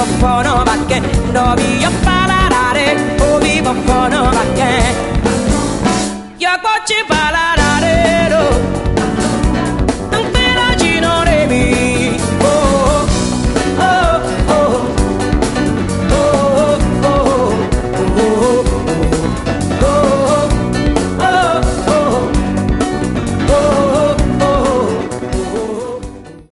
po' no, perché non voglio parlare, oh vivo un po'.